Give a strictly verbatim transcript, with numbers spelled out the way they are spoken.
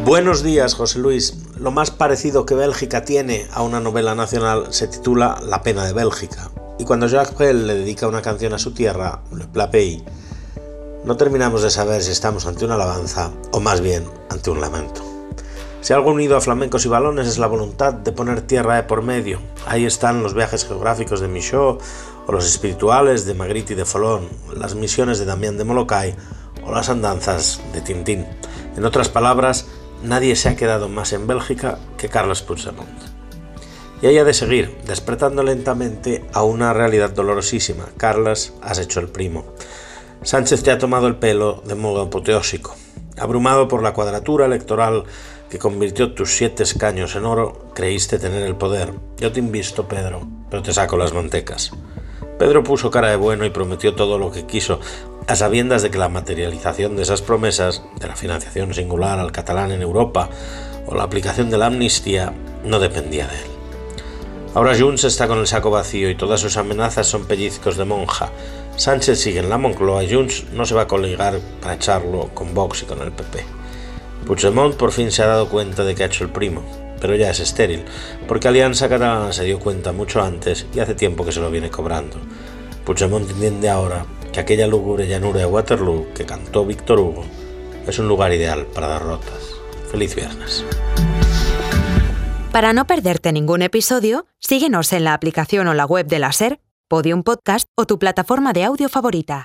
Buenos días, José Luis. Lo más parecido que Bélgica tiene a una novela nacional se titula La pena de Bélgica. Y cuando Jacques Brel le dedica una canción a su tierra, Le Plat Pays, no terminamos de saber si estamos ante una alabanza o más bien ante un lamento. Si algo unido a flamencos y balones es la voluntad de poner tierra de por medio. Ahí están los viajes geográficos de Michaud o los espirituales de Magritte y de Folon, las misiones de Damián de Molokai o las andanzas de Tintín. En otras palabras, nadie se ha quedado más en Bélgica que Carles Puigdemont. Y ahí ha de seguir, despertando lentamente a una realidad dolorosísima. Carles, has hecho el primo. Sánchez te ha tomado el pelo de modo apoteósico. Abrumado por la cuadratura electoral que convirtió tus siete escaños en oro, creíste tener el poder. Yo te invisto, Pedro, pero te saco las mantecas. Pedro puso cara de bueno y prometió todo lo que quiso, a sabiendas de que la materialización de esas promesas, de la financiación singular al catalán en Europa o la aplicación de la amnistía, no dependía de él. Ahora Junts está con el saco vacío y todas sus amenazas son pellizcos de monja. Sánchez sigue en la Moncloa y Junts no se va a coligar para echarlo con Vox y con el P P. Puigdemont por fin se ha dado cuenta de que ha hecho el primo, pero ya es estéril, porque Alianza Catalana se dio cuenta mucho antes y hace tiempo que se lo viene cobrando. Puigdemont entiende ahora que aquella lúgubre llanura de Waterloo que cantó Víctor Hugo es un lugar ideal para dar rotas. Feliz viernes. Para no perderte ningún episodio, síguenos en la aplicación o la web de la SER, Podium Podcast o tu plataforma de audio favorita.